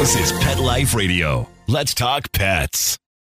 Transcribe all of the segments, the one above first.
This is Pet Life Radio. Let's talk pets.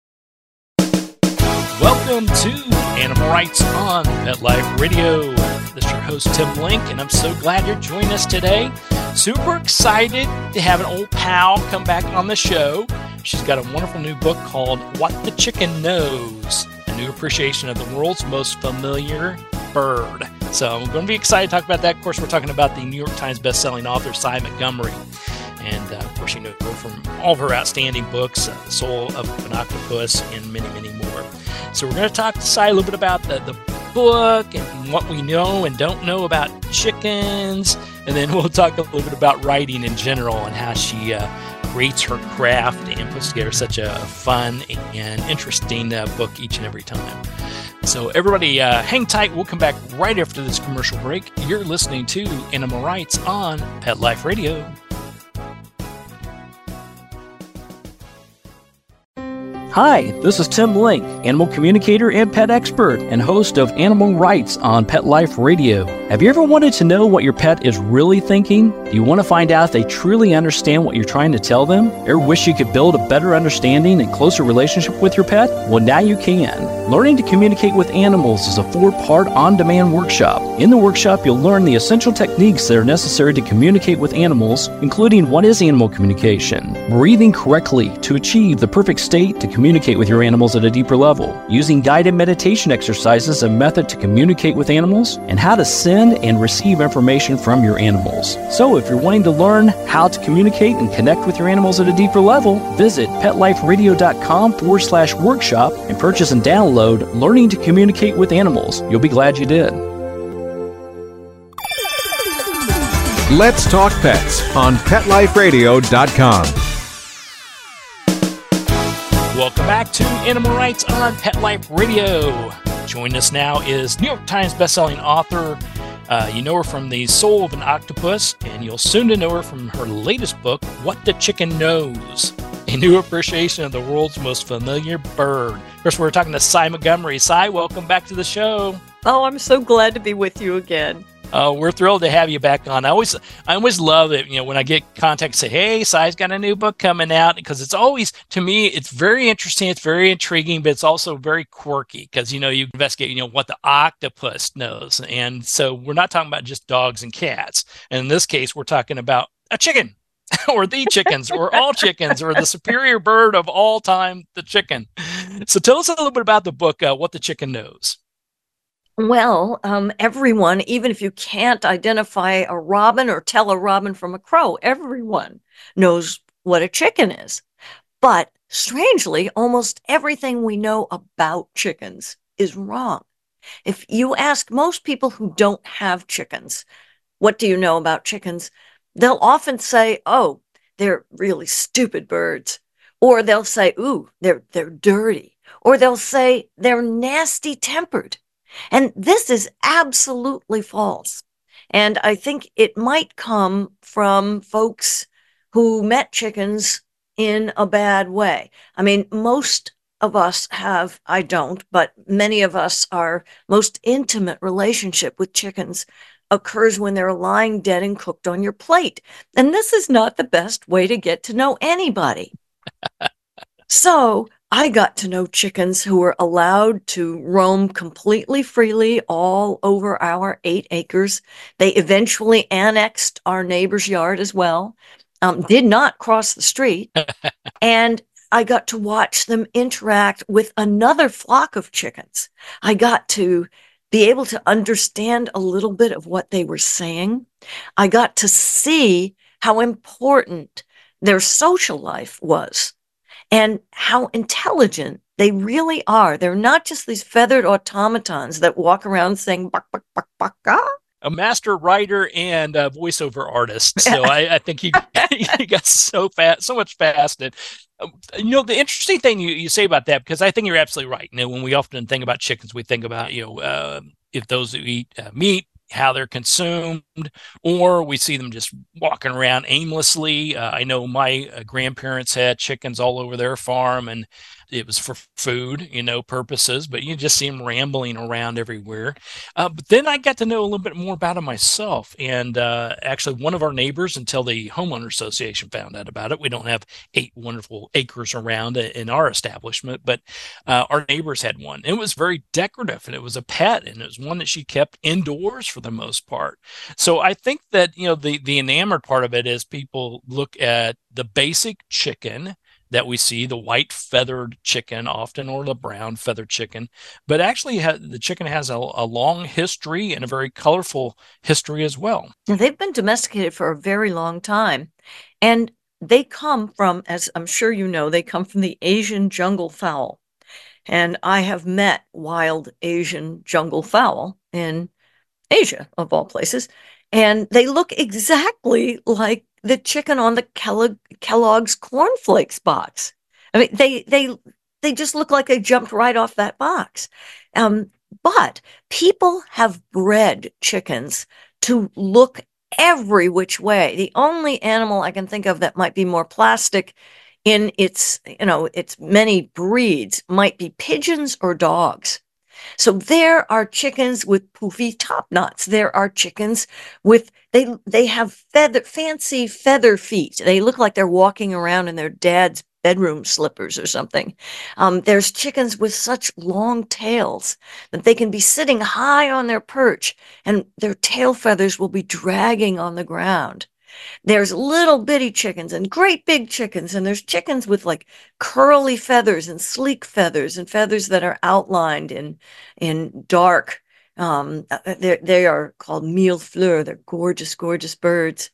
Welcome to Animal Rights on Pet Life Radio. This is your host, Tim Link, and I'm so glad you're joining us today. Super excited to have an old pal come back on the show. She's got a wonderful new book called What the Chicken Knows, a new appreciation of the world's most familiar bird. So I'm going to be excited to talk about that. Of course, we're talking about the New York Times bestselling author, Si Montgomery. And, of course, you know her from all of her outstanding books, The Soul of an Octopus, and many, many more. So we're going to talk to Si a little bit about the book and what we know and don't know about chickens. And then we'll talk a little bit about writing in general and how she creates her craft and puts together such a fun and interesting book each and every time. So everybody hang tight. We'll come back right after this commercial break. You're listening to Animal Rights on Pet Life Radio. Hi, this is Tim Link, animal communicator and pet expert and host of Animal Rights on Pet Life Radio. Have you ever wanted to know what your pet is really thinking? Do you want to find out if they truly understand what you're trying to tell them? Or wish you could build a better understanding and closer relationship with your pet? Well, now you can. Learning to Communicate with Animals is a 4-part on-demand workshop. In the workshop, you'll learn the essential techniques that are necessary to communicate with animals, including what is animal communication, breathing correctly to achieve the perfect state to communicate with your animals at a deeper level, using guided meditation exercises, a method to communicate with animals, and how to send and receive information from your animals. So if you're wanting to learn how to communicate and connect with your animals at a deeper level, visit PetLifeRadio.com/workshop and purchase and download Learning to Communicate with Animals. You'll be glad you did. Let's Talk Pets on PetLifeRadio.com. Welcome back to Animal Rights on Pet Life Radio. Joining us now is New York Times bestselling author. You know her from The Soul of an Octopus, and you'll soon to know her from her latest book, What the Chicken Knows, a new appreciation of the world's most familiar bird. Of course, we're talking to Si Montgomery. Si, welcome back to the show. Oh, I'm so glad to be with you again. We're thrilled to have you back on. I always love it, when I get contact, say, hey, Si's got a new book coming out, because it's always, to me, it's very interesting, it's very intriguing, but it's also very quirky, because, you investigate, what the octopus knows. And so we're not talking about just dogs and cats. And in this case, we're talking about a chicken, or the chickens, or all chickens, or the superior bird of all time, the chicken. So tell us a little bit about the book, What the Chicken Knows. Well, everyone, even if you can't identify a robin or tell a robin from a crow, everyone knows what a chicken is. But strangely, almost everything we know about chickens is wrong. If you ask most people who don't have chickens, what do you know about chickens? They'll often say, oh, they're really stupid birds. Or they'll say, ooh, they're dirty. Or they'll say they're nasty tempered. And this is absolutely false. And I think it might come from folks who met chickens in a bad way. I mean, most of us have, I don't, but many of us, our most intimate relationship with chickens occurs when they're lying dead and cooked on your plate. And this is not the best way to get to know anybody. So I got to know chickens who were allowed to roam completely freely all over our 8 acres. They eventually annexed our neighbor's yard as well, did not cross the street. And I got to watch them interact with another flock of chickens. I got to be able to understand a little bit of what they were saying. I got to see how important their social life was, and how intelligent they really are. They're not just these feathered automatons that walk around saying, buck, buck, buck, buck, ah. A master writer and a voiceover artist. So I think he got so much fast. And, the interesting thing you say about that, because I think you're absolutely right. When we often think about chickens, we think about, if those who eat meat, how they're consumed, or we see them just walking around aimlessly. I know my grandparents had chickens all over their farm, and it was for food, purposes, but you just see them rambling around everywhere. But then I got to know a little bit more about them myself. And actually, one of our neighbors, until the homeowner association found out about it, we don't have 8 wonderful acres around in our establishment, but our neighbors had one. It was very decorative, and it was a pet, and it was one that she kept indoors for the most part. So I think that, the enamored part of it is people look at the basic chicken that we see, the white feathered chicken often, or the brown feathered chicken, but actually the chicken has a long history and a very colorful history as well. Now, they've been domesticated for a very long time, and they come from, as I'm sure you know, they come from the Asian jungle fowl. And I have met wild Asian jungle fowl in Asia, of all places, and they look exactly like the chicken on the Kellogg's cornflakes box. I mean, they just look like they jumped right off that box. But people have bred chickens to look every which way. The only animal I can think of that might be more plastic in its many breeds might be pigeons or dogs. So there are chickens with poofy top knots. There are chickens with they have fancy feather feet. They look like they're walking around in their dad's bedroom slippers or something. There's chickens with such long tails that they can be sitting high on their perch and their tail feathers will be dragging on the ground. There's little bitty chickens and great big chickens, and there's chickens with like curly feathers and sleek feathers and feathers that are outlined in dark. They are called millefleurs. They're gorgeous, gorgeous birds.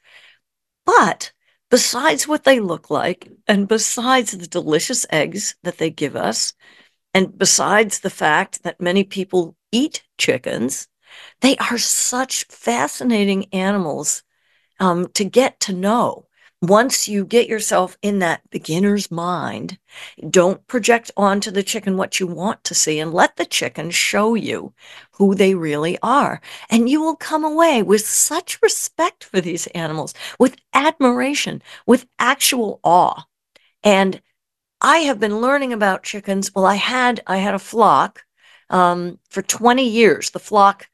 But besides what they look like, and besides the delicious eggs that they give us, and besides the fact that many people eat chickens, they are such fascinating animals to get to know. Once you get yourself in that beginner's mind, don't project onto the chicken what you want to see and let the chicken show you who they really are. And you will come away with such respect for these animals, with admiration, with actual awe. And I have been learning about chickens. Well, I had a flock for 20 years. The flock,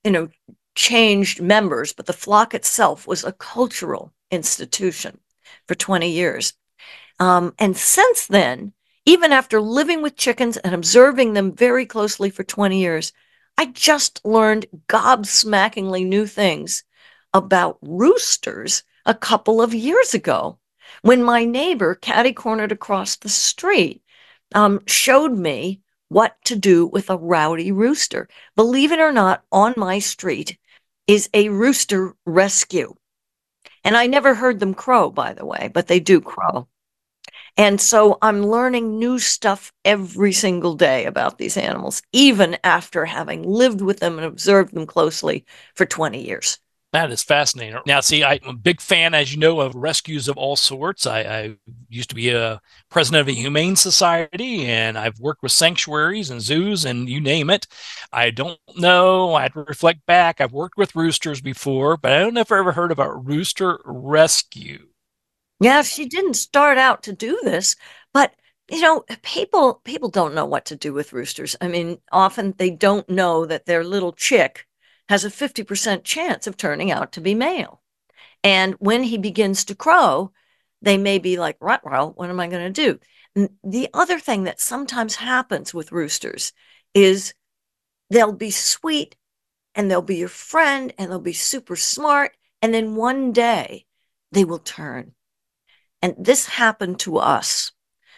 changed members, but the flock itself was a cultural institution for 20 years. And since then, even after living with chickens and observing them very closely for 20 years, I just learned gobsmackingly new things about roosters a couple of years ago when my neighbor, catty-cornered across the street, showed me what to do with a rowdy rooster. Believe it or not, on my street is a rooster rescue. And I never heard them crow, by the way, but they do crow. And so I'm learning new stuff every single day about these animals, even after having lived with them and observed them closely for 20 years. That is fascinating. Now, see, I'm a big fan, as you know, of rescues of all sorts. I used to be a president of a humane society, and I've worked with sanctuaries and zoos and you name it. I don't know. I had to reflect back. I've worked with roosters before, but I don't know if I ever heard about rooster rescue. Yeah, she didn't start out to do this, but people don't know what to do with roosters. I mean, often they don't know that their little chick has a 50% chance of turning out to be male. And when he begins to crow, they may be like, right, well, what am I going to do? And the other thing that sometimes happens with roosters is they'll be sweet and they'll be your friend and they'll be super smart. And then one day they will turn. And this happened to us.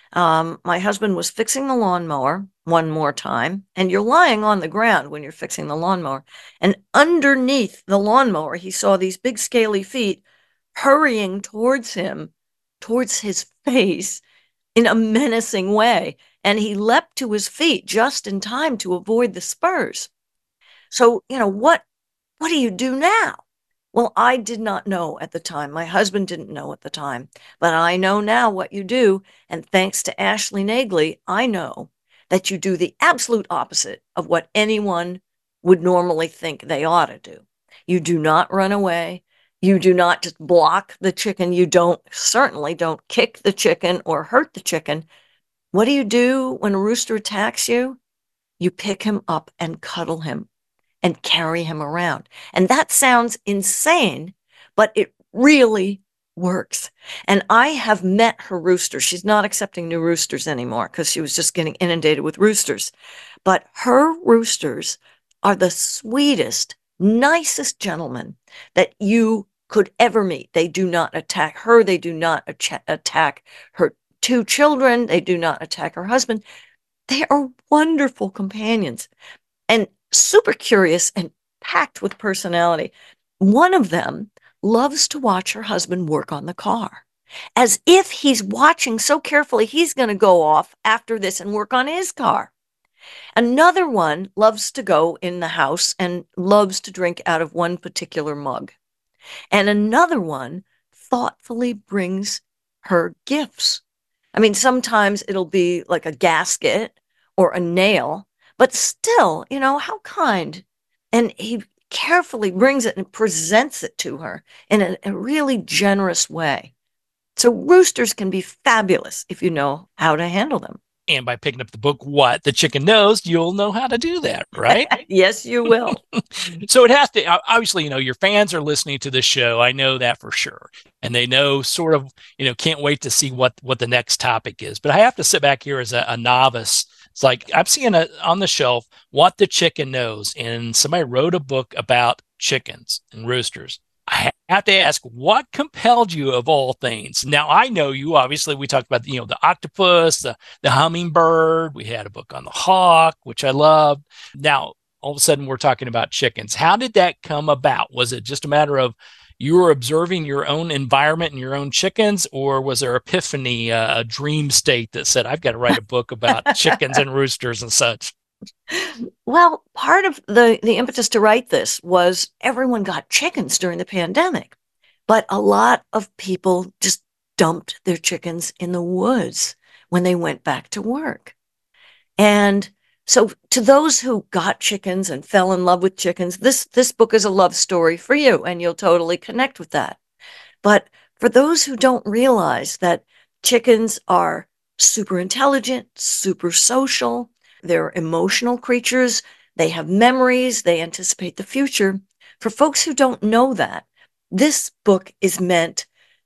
My husband was fixing the lawnmower one more time, and you're lying on the ground when you're fixing the lawnmower. And underneath the lawnmower, he saw these big scaly feet hurrying towards him, towards his face in a menacing way. And he leapt to his feet just in time to avoid the spurs. So, what do you do now? Well, I did not know at the time. My husband didn't know at the time, but I know now what you do. And thanks to Ashley Nagley, I know that you do the absolute opposite of what anyone would normally think they ought to do. You do not run away. You do not just block the chicken. You certainly don't kick the chicken or hurt the chicken. What do you do when a rooster attacks you? You pick him up and cuddle him and carry him around. And that sounds insane, but it really works. And I have met her rooster. She's not accepting new roosters anymore because she was just getting inundated with roosters. But her roosters are the sweetest, nicest gentlemen that you could ever meet. They do not attack her. They do not attack her two children. They do not attack her husband. They are wonderful companions and super curious and packed with personality. One of them loves to watch her husband work on the car, as if he's watching so carefully he's going to go off after this and work on his car. Another one loves to go in the house and loves to drink out of one particular mug. And another one thoughtfully brings her gifts. I mean, sometimes it'll be like a gasket or a nail, but still, how kind. And he carefully brings it and presents it to her in a really generous way. So roosters can be fabulous if you know how to handle them. And by picking up the book, What the Chicken Knows, you'll know how to do that, right? Yes, you will. So it has to, obviously, your fans are listening to this show. I know that for sure. And they know sort of, can't wait to see what the next topic is. But I have to sit back here as a novice. It's like I'm seeing on the shelf, What the Chicken Knows. And somebody wrote a book about chickens and roosters. I have to ask, what compelled you of all things? Now, I know you, obviously, we talked about, the octopus, the hummingbird. We had a book on the hawk, which I loved. Now, all of a sudden, we're talking about chickens. How did that come about? Was it just a matter of you were observing your own environment and your own chickens, or was there epiphany, a dream state that said, I've got to write a book about chickens and roosters and such? Well, part of the impetus to write this was everyone got chickens during the pandemic, but a lot of people just dumped their chickens in the woods when they went back to work. And so to those who got chickens and fell in love with chickens, this book is a love story for you, and you'll totally connect with that. But for those who don't realize that chickens are super intelligent, super social, they're emotional creatures. They have memories. They anticipate the future. For folks who don't know that, this book is meant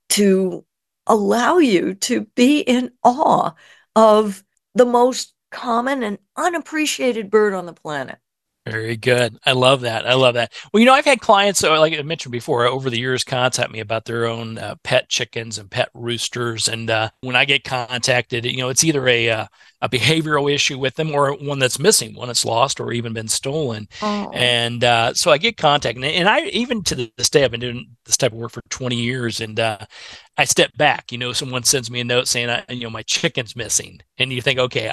to allow you to be in awe of the most common and unappreciated bird on the planet. Very good. I love that. I love that. Well, I've had clients, like I mentioned before, over the years, contact me about their own pet chickens and pet roosters. And when I get contacted, it's either a behavioral issue with them or one that's missing, one that's lost or even been stolen. Oh. And so I get contacted. And I, even to this day, I've been doing this type of work for 20 years. And I step back, someone sends me a note saying, my chicken's missing. And you think, okay,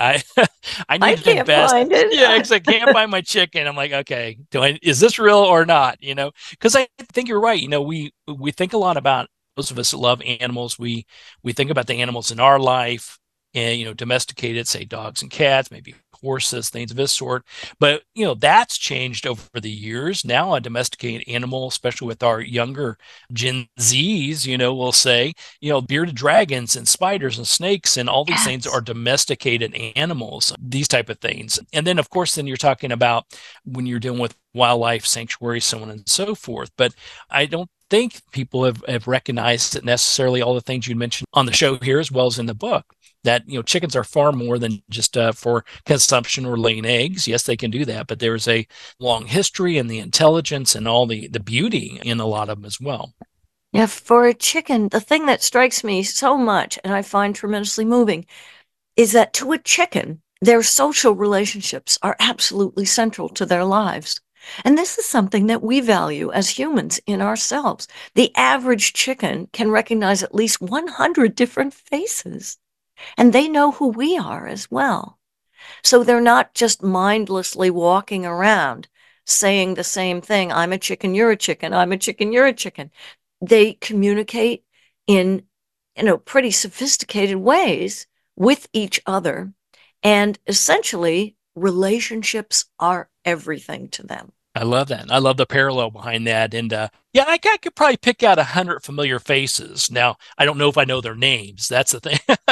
I need to invest. Find it. Yeah, because I can't find my chicken. I'm like, okay, is this real or not? Because I think you're right. We think a lot about, those of us that love animals. We think about the animals in our life and, domesticated, say dogs and cats, maybe horses, things of this sort. But, that's changed over the years. Now a domesticated animal, especially with our younger Gen Zs, we'll say, bearded dragons and spiders and snakes and all these things are domesticated animals, these type of things. And then, of course, then you're talking about when you're dealing with wildlife sanctuaries, so on and so forth. But I don't think people have recognized that necessarily all the things you mentioned on the show here, as well as in the book, that, chickens are far more than just for consumption or laying eggs. Yes, they can do that, but there's a long history and the intelligence and all the beauty in a lot of them as well. Yeah, for a chicken, the thing that strikes me so much and I find tremendously moving is that to a chicken, their social relationships are absolutely central to their lives. And this is something that we value as humans in ourselves. The average chicken can recognize at least 100 different faces, and they know who we are as well. So they're not just mindlessly walking around saying the same thing. I'm a chicken, you're a chicken. I'm a chicken, you're a chicken. They communicate in, pretty sophisticated ways with each other. And essentially, relationships are everything to them. I love that. I love the parallel behind that. And yeah, I could probably pick out 100 familiar faces. Now, I don't know if I know their names. That's the thing.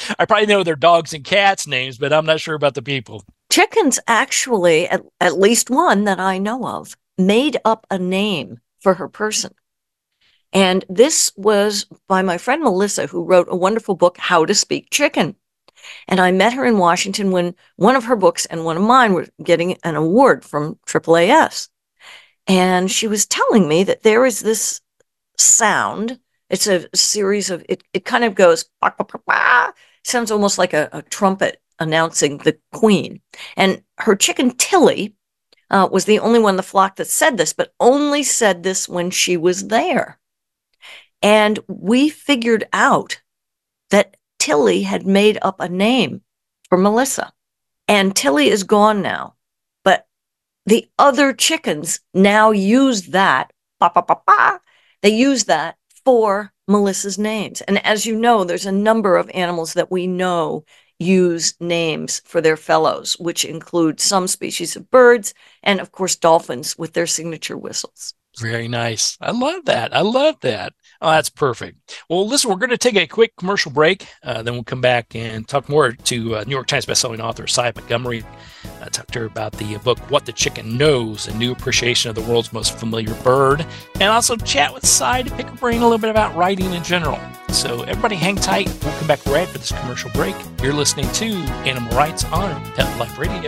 I probably know their dogs and cats' names, but I'm not sure about the people. Chickens actually, at least one that I know of, made up a name for her person. And this was by my friend Melissa, who wrote a wonderful book, How to Speak Chicken. And I met her in Washington when one of her books and one of mine were getting an award from AAAS. And she was telling me that there is this sound. It's a series of, it kind of goes, bah, bah, bah, bah. Sounds almost like a trumpet announcing the queen. And her chicken Tilly was the only one in the flock that said this, but only said this when she was there. And we figured out that Tilly had made up a name for Melissa. And Tilly is gone now. But the other chickens now use that. Bah, bah, bah, bah. They use that for Melissa's names. And as you know, there's a number of animals that we know use names for their fellows, which include some species of birds and, of course, dolphins with their signature whistles. Very nice. I love that. I love that. Oh, that's perfect. Well, listen, we're going to take a quick commercial break. Then we'll come back and talk more to New York Times bestselling author Sy Montgomery. Talk to her about the book, What the Chicken Knows, a new appreciation of the world's most familiar bird. And also chat with Sy to pick her brain a little bit about writing in general. So everybody hang tight. We'll come back right after this commercial break. You're listening to Animal Rights on Pet Life Radio.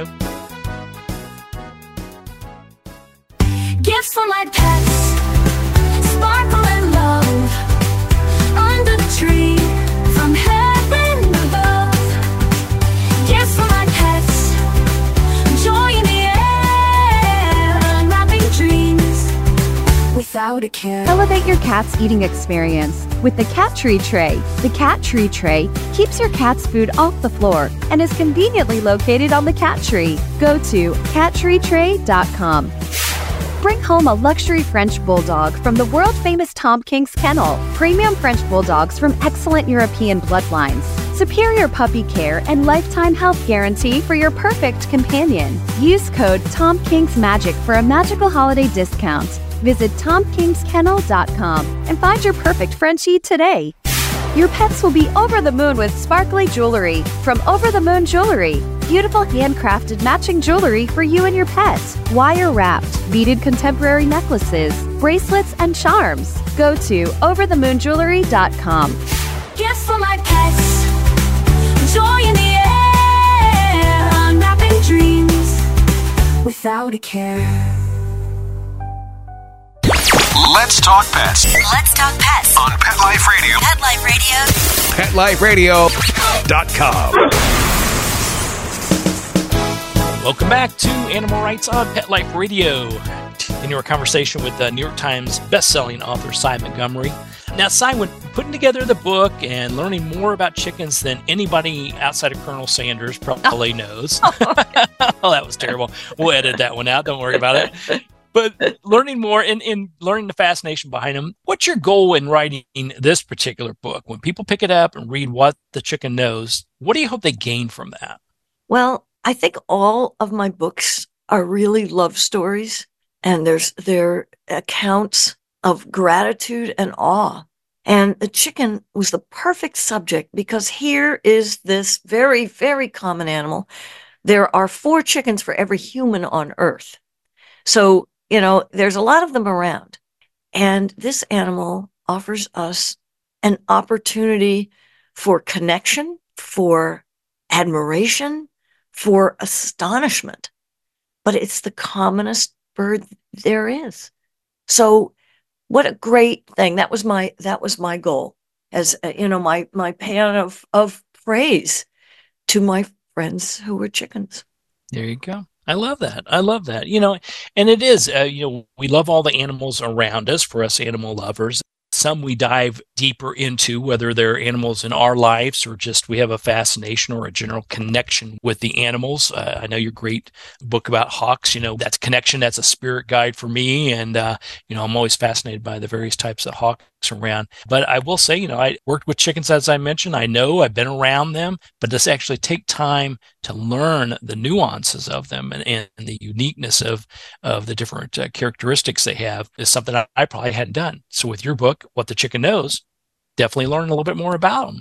Gifts for my pets, sparkle and love, under the tree, from heaven above. Gifts for my pets, joy in the air, unwrapping dreams, without a care. Elevate your cat's eating experience with the Cat Tree Tray. The Cat Tree Tray keeps your cat's food off the floor and is conveniently located on the cat tree. Go to cattreetray.com. Bring home a luxury French Bulldog from the world-famous Tom King's Kennel. Premium French Bulldogs from excellent European bloodlines. Superior puppy care and lifetime health guarantee for your perfect companion. Use code TomKingsMagic for a magical holiday discount. Visit TomKingsKennel.com and find your perfect Frenchie today. Your pets will be over the moon with sparkly jewelry from Over the Moon Jewelry. Beautiful handcrafted matching jewelry for you and your pet. Wire-wrapped, beaded contemporary necklaces, bracelets, and charms. Go to overthemoonjewelry.com. Gifts for my pets, joy in the air, unwrapping dreams, without a care. Let's talk pets Let's talk pets on Pet Life Radio. Pet Life Radio. PetLifeRadio.com. Welcome back to Animal Rights on Pet Life Radio. In your conversation with the New York Times bestselling author Sy Montgomery. Now, Sy, when putting together the book and learning more about chickens than anybody outside of Colonel Sanders probably knows. Oh, that was terrible. We'll edit that one out. Don't worry about it. But learning more and learning the fascination behind them, what's your goal in writing this particular book? When people pick it up and read What the Chicken Knows, what do you hope they gain from that? Well, I think all of my books are really love stories, and they're accounts of gratitude and awe. And the chicken was the perfect subject because here is this very, very common animal. There are 4 chickens for every human on Earth. So, there's a lot of them around. And this animal offers us an opportunity for connection, for admiration, for astonishment. But it's the commonest bird there is. So what a great thing. That was my goal, as my pan of praise to my friends who were chickens. There you go. I love that. I love that. And it is, we love all the animals around us, for us animal lovers. Some we dive deeper into, whether they're animals in our lives or just we have a fascination or a general connection with the animals. I know your great book about hawks, that's connection. That's a spirit guide for me. And, I'm always fascinated by the various types of hawks around. But I will say, I worked with chickens, as I mentioned. I know I've been around them, but to actually take time to learn the nuances of them and the uniqueness of the different characteristics they have is something I probably hadn't done. So with your book, What the Chicken Knows, definitely learn a little bit more about them.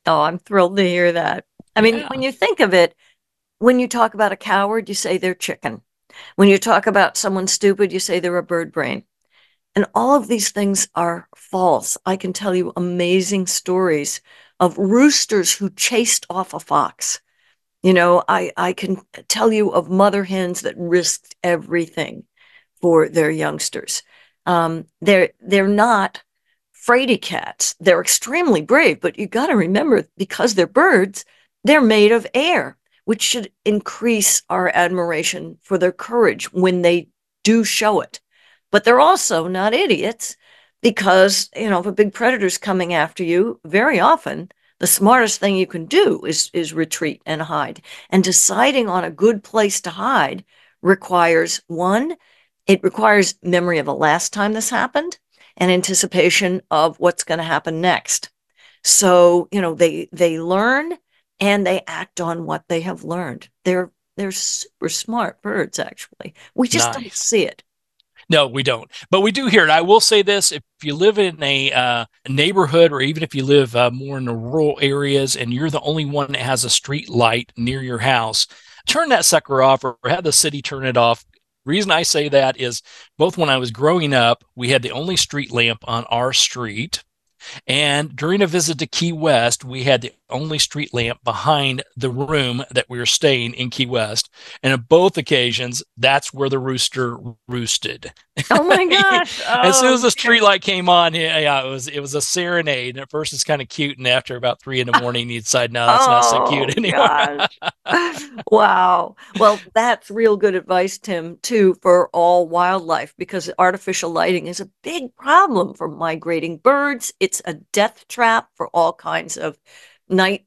Oh, I'm thrilled to hear that. I mean, Yeah. when you think of it, when you talk about a coward, you say they're chicken. When you talk about someone stupid, you say they're a bird brain. And all of these things are false. I can tell you amazing stories of roosters who chased off a fox. I can tell you of mother hens that risked everything for their youngsters. They're not fraidy cats. They're extremely brave, but you got to remember, because they're birds, they're made of air, which should increase our admiration for their courage when they do show it. But they're also not idiots because, if a big predator's coming after you, very often the smartest thing you can do is retreat and hide. And deciding on a good place to hide requires it requires memory of the last time this happened and anticipation of what's going to happen next. So, they learn and they act on what they have learned. They're super smart birds, actually. We just don't Nice. see it. No, we don't. But we do hear it. I will say this: if you live in a neighborhood, or even if you live more in the rural areas, and you're the only one that has a street light near your house, turn that sucker off, or have the city turn it off. Reason I say that is both when I was growing up, we had the only street lamp on our street. And during a visit to Key West, we had the only street lamp behind the room that we were staying in Key West. And on both occasions, that's where the rooster roosted. Oh my gosh. As soon as the Okay. street light came on, yeah, it was a serenade. And at first it's kind of cute. And after about 3 a.m, you decide, no, that's not so cute anymore. Gosh. Wow. Well, that's real good advice, Tim, too, for all wildlife, because artificial lighting is a big problem for migrating birds. It's a death trap for all kinds of night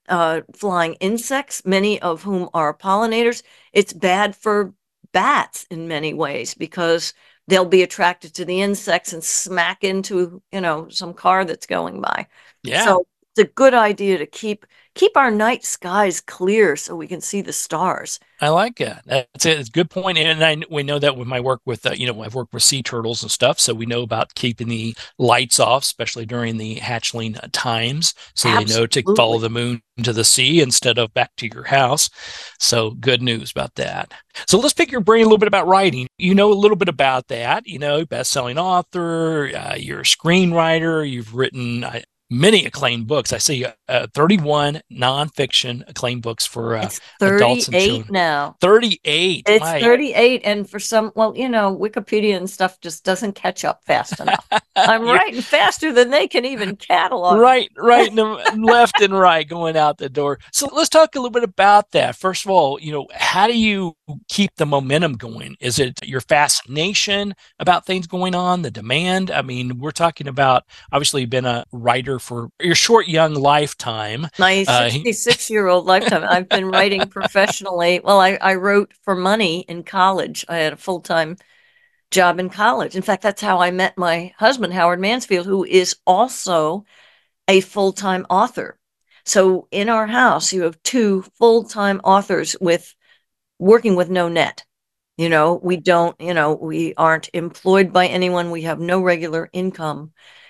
flying insects, many of whom are pollinators. It's bad for bats in many ways because they'll be attracted to the insects and smack into, some car that's going by. Yeah. So it's a good idea to keep our night skies clear so we can see the stars. I like it. That's it. It's a good point. And we know that with my work with, I've worked with sea turtles and stuff. So we know about keeping the lights off, especially during the hatchling times. So they know to follow the moon to the sea instead of back to your house. So good news about that. So let's pick your brain a little bit about writing. You know a little bit about that, best-selling author, you're a screenwriter, you've written many acclaimed books. I see 31 nonfiction acclaimed books for It's adults and 38 children. now. 38. It's My- 38, and for some, Wikipedia and stuff just doesn't catch up fast enough. I'm You're writing faster than they can even catalog. right, and left and right going out the door. So let's talk a little bit about that. First of all, how do you keep the momentum going? Is it your fascination about things going on, the demand? I mean, we're talking about, obviously you've been a writer for your short young lifetime. My 66-year-old lifetime. I've been writing professionally. Well, I wrote for money in college. I had a full-time job in college. In fact, that's how I met my husband, Howard Mansfield, who is also a full-time author. So in our house, you have two full-time authors working with no net. We don't, we aren't employed by anyone. We have no regular income.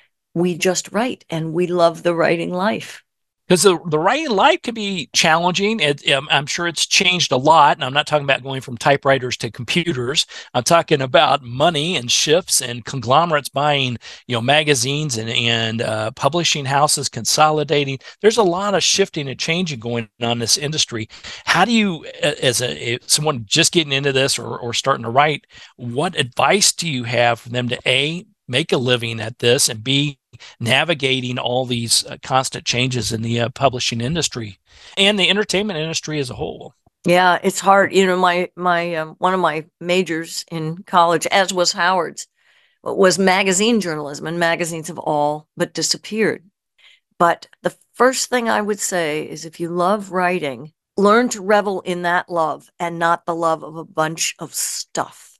We just write, and we love the writing life. Because the writing life can be challenging. I'm sure it's changed a lot. And I'm not talking about going from typewriters to computers. I'm talking about money and shifts and conglomerates buying, magazines and publishing houses consolidating. There's a lot of shifting and changing going on in this industry. How do you, as someone just getting into this or starting to write, what advice do you have for them to A, make a living at this, and B, navigating all these constant changes in the publishing industry and the entertainment industry as a whole? Yeah, it's hard. My one of my majors in college, as was Howard's, was magazine journalism, and magazines have all but disappeared. But the first thing I would say is, if you love writing, learn to revel in that love and not the love of a bunch of stuff,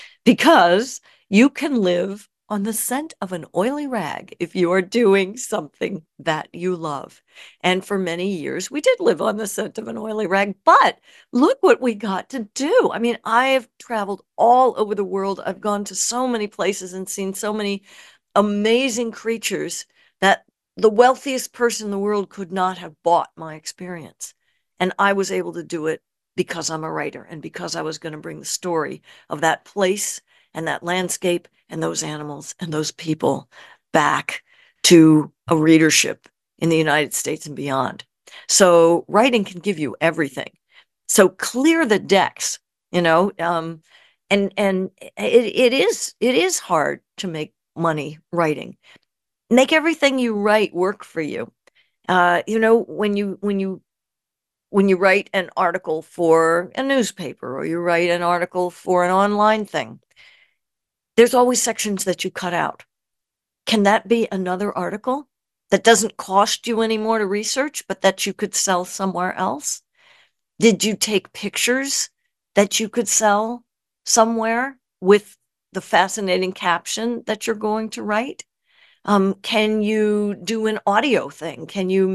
because you can live on the scent of an oily rag if you are doing something that you love. And for many years, we did live on the scent of an oily rag, but look what we got to do. I mean, I have traveled all over the world. I've gone to so many places and seen so many amazing creatures that the wealthiest person in the world could not have bought my experience. And I was able to do it because I'm a writer and because I was going to bring the story of that place and that landscape and those animals and those people back to a readership in the United States and beyond. So writing can give you everything. So clear the decks, and it is hard to make money writing. Make everything you write work for you. When you write an article for a newspaper or you write an article for an online thing, there's always sections that you cut out. Can that be another article that doesn't cost you any more to research, but that you could sell somewhere else? Did you take pictures that you could sell somewhere with the fascinating caption that you're going to write? Can you do an audio thing? Can you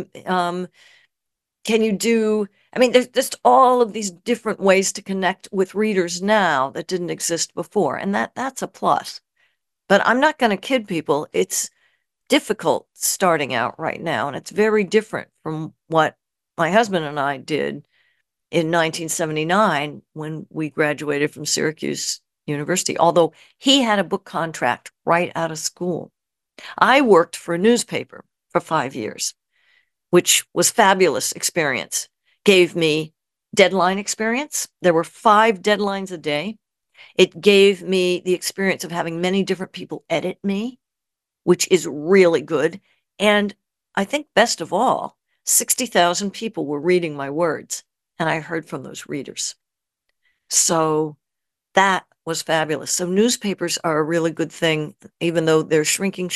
do, there's just all of these different ways to connect with readers now that didn't exist before. And that's a plus. But I'm not going to kid people. It's difficult starting out right now. And it's very different from what my husband and I did in 1979 when we graduated from Syracuse University, although he had a book contract right out of school. I worked for a newspaper for 5 years, which was fabulous experience. Gave me deadline experience. There were 5 deadlines a day. It gave me the experience of having many different people edit me, which is really good. And I think best of all, 60,000 people were reading my words, and I heard from those readers. So that was fabulous. So newspapers are a really good thing, even though they're shrinking.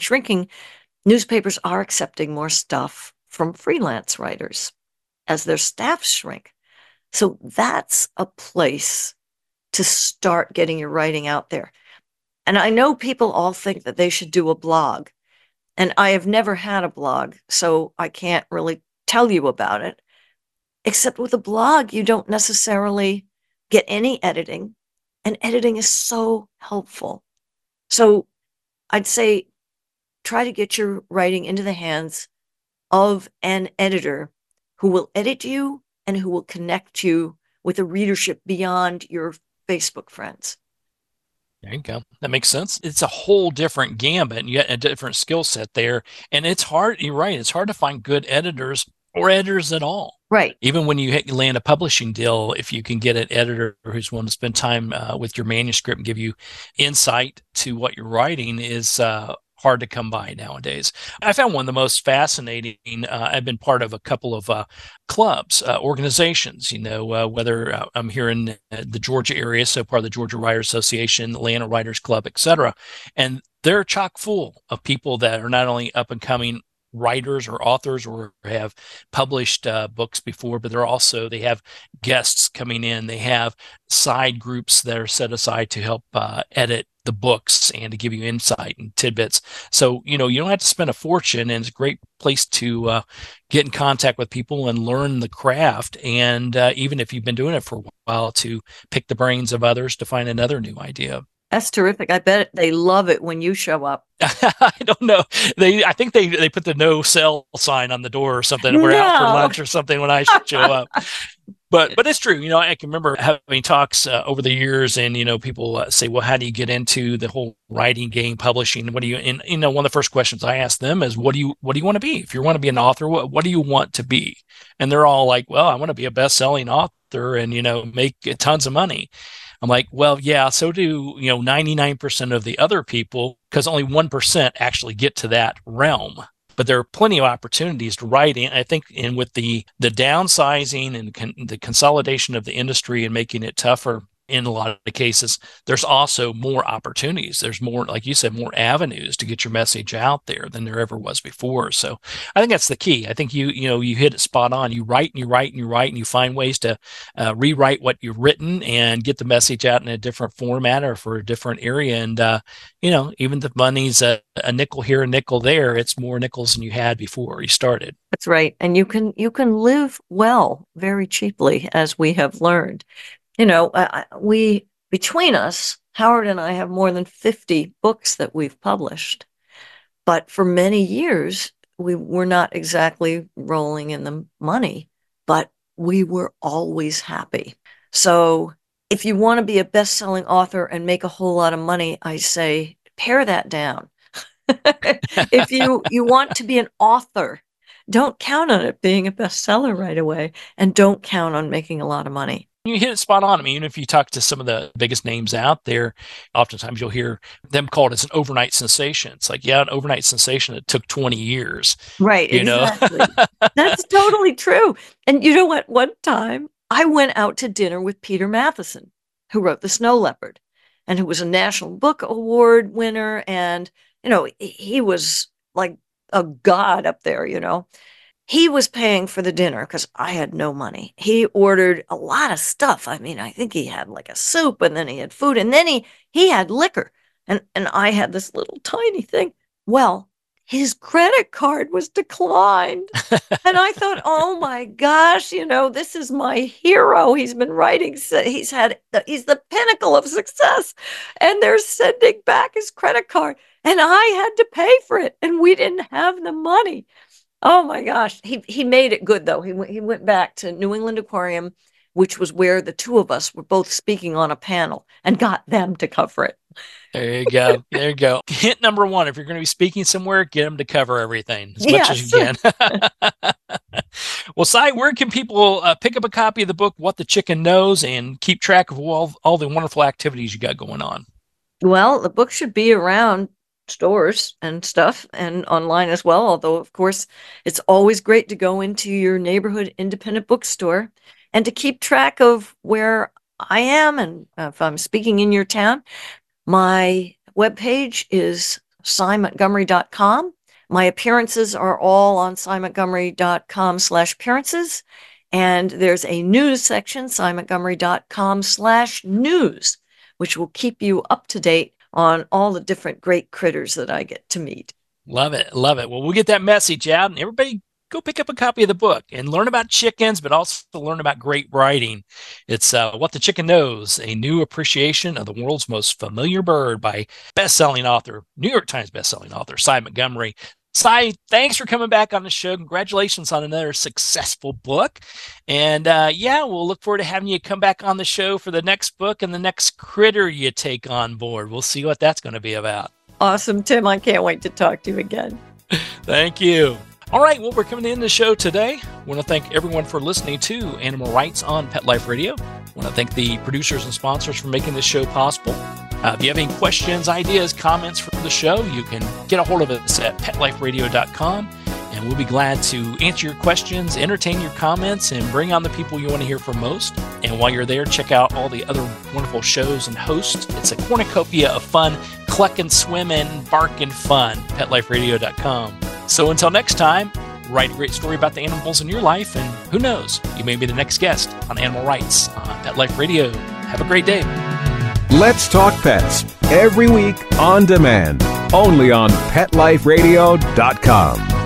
Newspapers are accepting more stuff from freelance writers as their staffs shrink. So that's a place to start getting your writing out there. And I know people all think that they should do a blog, and I have never had a blog, so I can't really tell you about it. Except with a blog, you don't necessarily get any editing, and editing is so helpful. So I'd say try to get your writing into the hands of an editor who will edit you and who will connect you with a readership beyond your Facebook friends. There you go. That makes sense. It's a whole different gambit, and you get a different skill set there. And it's hard. You're right. It's hard to find good editors or editors at all. Right. Even when you land a publishing deal, if you can get an editor who's willing to spend time with your manuscript and give you insight to what you're writing is hard to come by nowadays. I found one of the most fascinating. I've been part of a couple of clubs, organizations, whether I'm here in the Georgia area, so part of the Georgia Writers Association, Atlanta Writers Club, etc. And they're chock full of people that are not only up and coming writers or authors or have published books before, but they have guests coming in. They have side groups that are set aside to help edit the books and to give you insight and tidbits. So, you don't have to spend a fortune, and it's a great place to get in contact with people and learn the craft. And even if you've been doing it for a while, to pick the brains of others to find another new idea. That's terrific. I bet they love it when you show up. I don't know. I think they put the no sell sign on the door or something. We're out for lunch or something when I show up. But it's true. I can remember having talks over the years, and people say, "Well, how do you get into the whole writing game, publishing? What do you?" And one of the first questions I ask them is, "What do you want to be? If you want to be an author, what do you want to be?" And they're all like, "Well, I want to be a best-selling author and make tons of money." I'm like, well, yeah, so do 99% of the other people, because only 1% actually get to that realm. But there are plenty of opportunities to write in. I think, and with the downsizing and the consolidation of the industry and making it tougher in a lot of the cases, there's also more opportunities. There's more, like you said, more avenues to get your message out there than there ever was before. So I think that's the key. I think you hit it spot on. You write and you write and you write, and you find ways to rewrite what you've written and get the message out in a different format or for a different area. And even the money's a nickel here, a nickel there, it's more nickels than you had before you started. That's right. And you can live well very cheaply, as we have learned. We, between us, Howard and I have more than 50 books that we've published. But for many years, we were not exactly rolling in the money, but we were always happy. So if you want to be a best-selling author and make a whole lot of money, I say pare that down. If you want to be an author, don't count on it being a bestseller right away, and don't count on making a lot of money. You hit it spot on. I mean, even if you talk to some of the biggest names out there, oftentimes you'll hear them called as an overnight sensation. It's like, yeah, an overnight sensation that took 20 years. Right, exactly. That's totally true. And you know what? One time I went out to dinner with Peter Matheson, who wrote The Snow Leopard, and who was a National Book Award winner. And, you know, he was like a god up there, you know. He was paying for the dinner because I had no money. He ordered a lot of stuff. I mean, I think he had like a soup, and then he had food, and then he had liquor. And I had this little tiny thing. Well, his credit card was declined. And I thought, oh my gosh, you know, this is my hero. He's been writing, he's the pinnacle of success. And they're sending back his credit card. And I had to pay for it. And we didn't have the money. Oh my gosh. He made it good though. He went back to New England Aquarium, which was where the two of us were both speaking on a panel, and got them to cover it. There you go. There you go. Hint number one, if you're going to be speaking somewhere, get them to cover everything as much as you can. Well, Cy, where can people pick up a copy of the book, What the Chicken Knows, and keep track of all the wonderful activities you got going on? Well, the book should be around stores and stuff, and online as well. Although, of course, it's always great to go into your neighborhood independent bookstore and to keep track of where I am, and if I'm speaking in your town. My webpage is cymontgomery.com. My appearances are all on cymontgomery.com/appearances. And there's a news section, cymontgomery.com/news, which will keep you up to date on all the different great critters that I get to meet. Love it. Love it. Well, we'll get that message out, and everybody go pick up a copy of the book and learn about chickens, but also learn about great writing. It's What the Chicken Knows, a new appreciation of the world's most familiar bird by best-selling author, New York Times best-selling author, Cy Montgomery. Cy, thanks for coming back on the show. Congratulations on another successful book. And we'll look forward to having you come back on the show for the next book and the next critter you take on board. We'll see what that's going to be about. Awesome, Tim. I can't wait to talk to you again. Thank you. All right, well, we're coming to the end of the show today. I want to thank everyone for listening to Animal Rights on Pet Life Radio. I want to thank the producers and sponsors for making this show possible. If you have any questions, ideas, comments for the show, you can get a hold of us at PetLifeRadio.com, and we'll be glad to answer your questions, entertain your comments, and bring on the people you want to hear from most. And while you're there, check out all the other wonderful shows and hosts. It's a cornucopia of fun, clucking, swimming, barking fun, PetLifeRadio.com. So until next time, write a great story about the animals in your life, and who knows, you may be the next guest on Animal Rights on Pet Life Radio. Have a great day. Let's Talk Pets, every week on demand, only on PetLifeRadio.com.